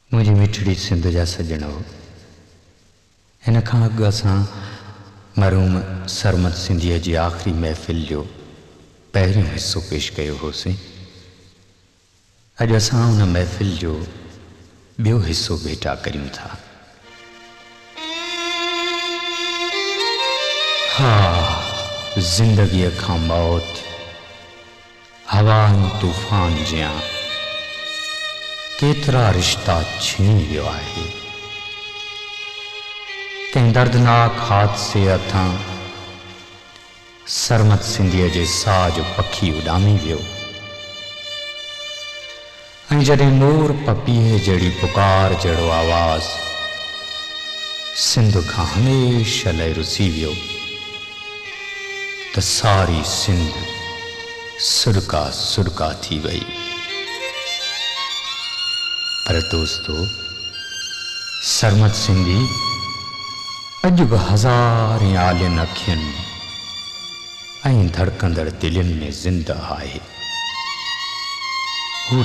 मुझी मिठड़ी सिंध जा सजणो, इन खां अॻु असां मरहूम सरमद सिंधीअ जी आख़िरी महफ़िल जो पहिरियों हिस्सो पेश कयो होसीं। अॼु असां उन महफ़िल जो ॿियो हिस्सो भेटा करियूं था। हा, ज़िंदगीअ खां मौत, हवा ऐं तूफ़ान जियां केतिरा रिश्ता छीनी वियो आहे। कंहिं दर्दनाक हादसे हथां सरमद सिंधीअ जे साह जो पखी उॾामी वियो ऐं जॾहिं मोर पपीहे जहिड़ी पुकार जहिड़ो आवाज़ सिंध खां हमेशह लाइ रुसी वियो त सारी सिंध सुरका सुरका थी वई। पर दोस्तों, सरमद सिंधी अॼु बि हज़ारें आलियन अखियुनि ऐं धड़कंदड़ दिलनि में ज़िंदा आहे। हू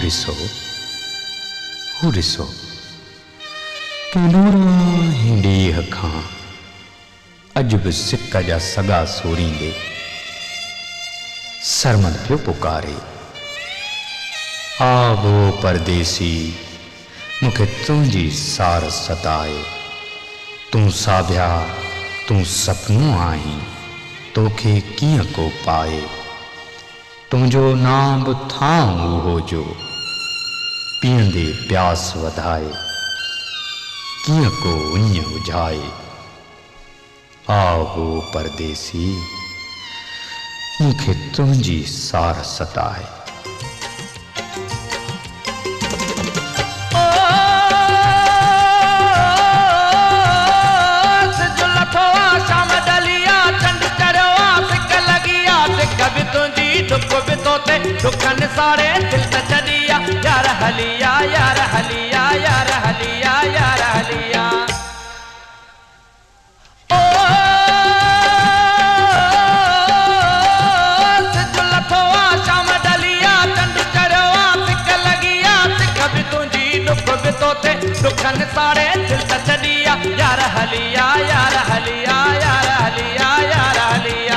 ॾिसो कंहिं ॾींहं खां अॼु बि सिक जा सॻा सोरींदे सरमद पियो पुकारे, आबो परदेसी मूंखे तुंहिंजी सार सताए, तूं साभिया तूं सपनो आहीं, तोखे कीअं को पाए, तुंहिंजो नाम बि थां उहो जो पीअंदे प्यास वधाए, कीअं को उञ बुझाए, आहो परदेसी मूंखे तुंहिंजी सार सताए। कभी तुझी दुख भी तोते दुखन सारे दिल त चलिया, यार हलिया यार हलिया यार हलिया यार हलिया। ओ सिज लथोआ शाम डलिया, चंड चढ़वा सिक लगिया, कभी तुझी दुख भी तोते दुखन सारे दिल त चलिया, यार हलिया यार हलिया यार हलिया यार हलिया।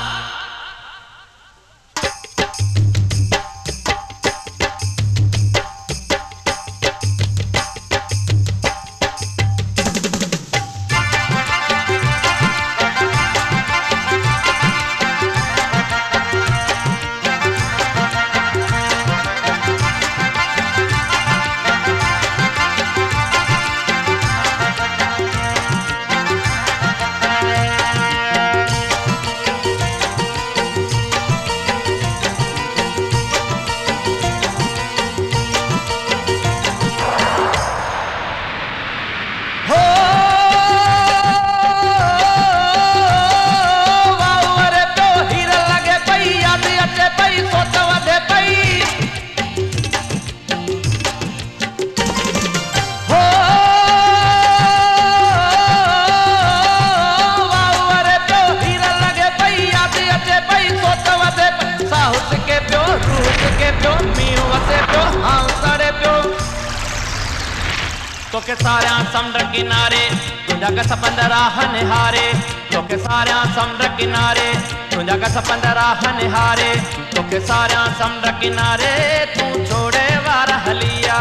तोखे सारिया समुंड किनारे तुंहिंजा गस पंदराह निहारे, तोखे सारिया समुंड किनारे तुंहिंजा गस पंदराह निहारे, तोखे सारिया समुंड किनारे तूं छोड़े वार हलिया।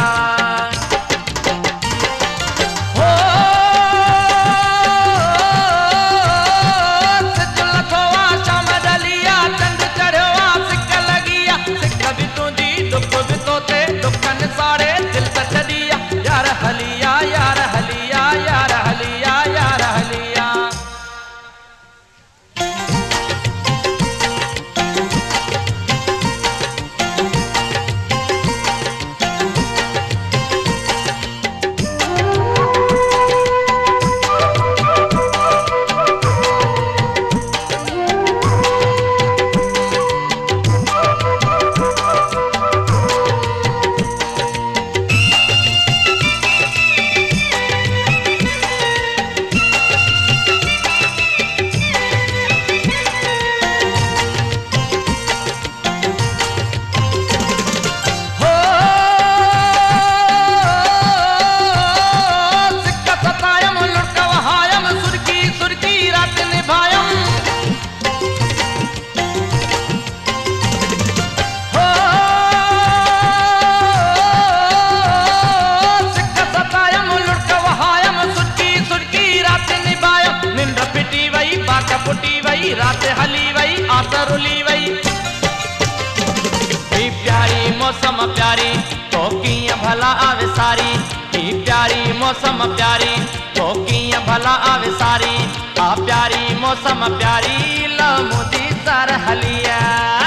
हो सिज लथोआ शाम डलिया, चंड चढ़वा सिक लगिया, सिक भी तुंहिंजी दुख भी तोते दुखन सारे दिल त चलिया, यार हलिया यार हलिया यार हलिया यार हलिया। वई रात हली वई आतर रुली वई ही प्यारी मौसम प्यारी तो कीअं भला आवे सारी ही प्यारी मौसम प्यारी तो कीअं भला आवे सारी आ प्यारी मौसम प्यारी लमुदी सर हलिया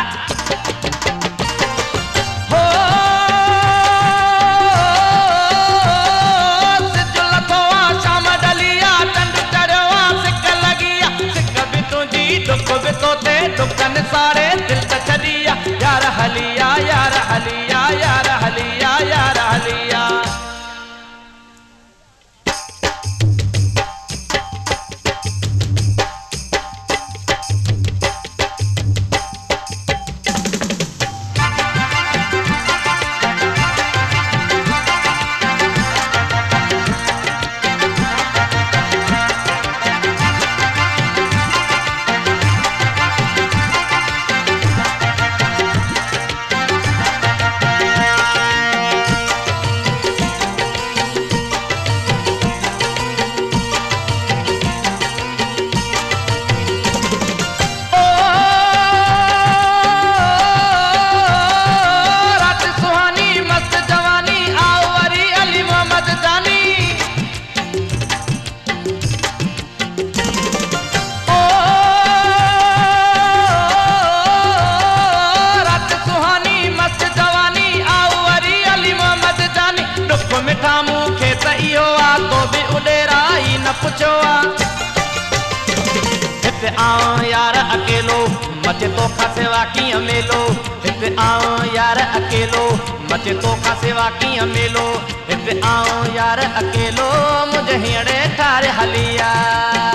हो सिजुल थोआ शाम डलिया चंड चढ़वा सिक लगिया सिक भी तुझी दुख भी तो थे दुखन सारे दिल त छदिया यार हलिया यार हलिया यार हलिया यार हलिया मिठा मुखे त इहो आ तो भी उडेराई न पुछो आ हिते आऊं यार अकेलो मचे तो खा सेवा कीअं मेलो हिते आऊं यार अकेलो मचे तो खा सेवा कीअं मेलो हिते आऊं यार अकेलो मुझे हीअड़े ठारे हलिया